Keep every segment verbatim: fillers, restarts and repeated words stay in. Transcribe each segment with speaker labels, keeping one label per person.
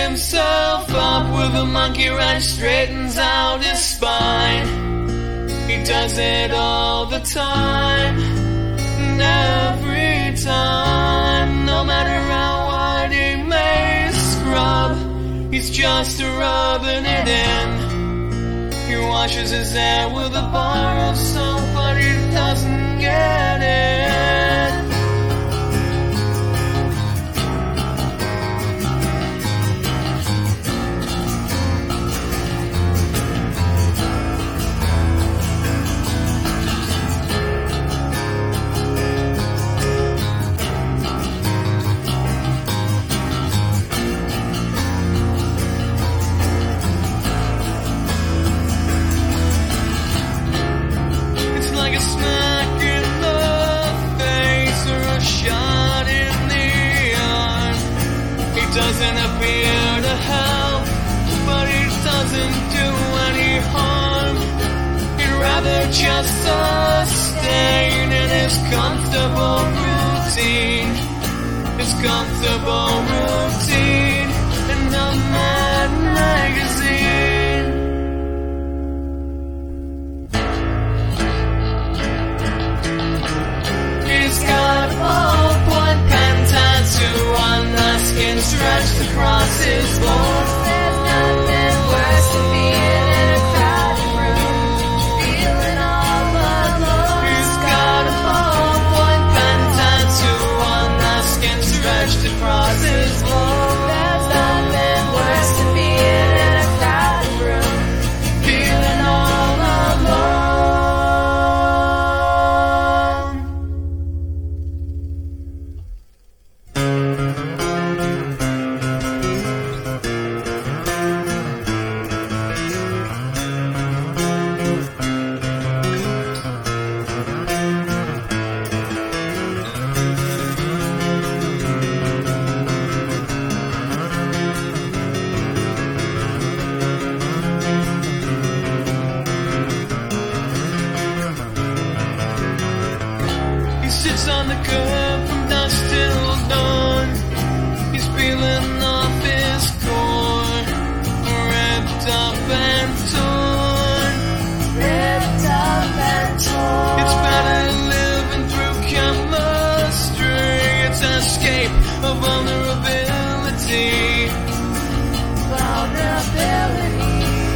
Speaker 1: himself up with a monkey wrench, straightens out his spine. He does it all the time, and every time. No matter how hard he may scrub, he's just rubbing it in. He washes his hair with a bar of soap, but he doesn't get in. Doesn't appear to help, but he doesn't do any harm. He'd rather just sustain in his comfortable routine, his comfortable routine in the Mad Magazine. He's got a ballpoint pen tattoo on the skin stretched across his bones. There's nothing worse than being in a crowded room, feeling all alone. He's got a ballpoint pen tattoo on the skin stretched across his bones. There's nothing worse than being in a crowded room, feeling all alone. Sits on the curb from dusk till dawn. He's peeling off his core, ripped up and torn, ripped up and torn. It's better living through chemistry. It's an escape of vulnerability. Vulnerability.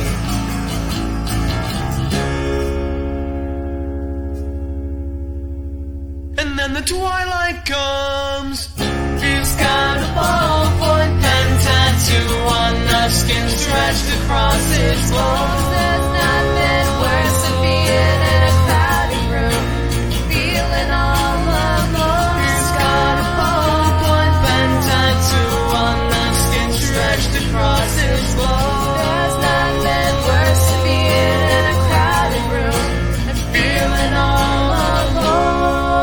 Speaker 1: And then the twilight comes. He's got a ballpoint pen tattoo on the skin stretched across his bones. There's nothing worse than being in a crowded room, feeling all alone. He's got a ballpoint pen tattoo on the skin stretched across his bones. There's nothing worse than being in a crowded room and feeling all alone.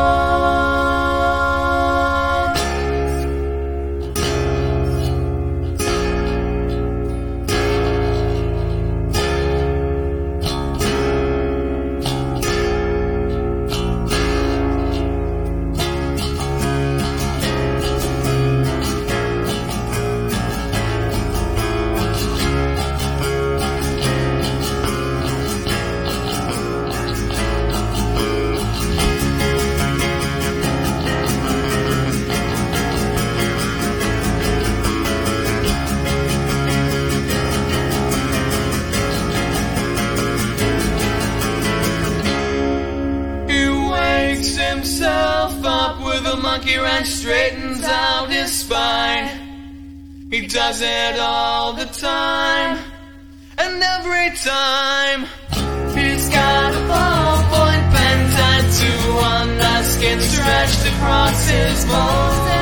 Speaker 1: Himself up with a monkey wrench, straightens out his spine. He does it all the time, and every time. He's got a ballpoint pen tattoo on the skin stretched across his bones.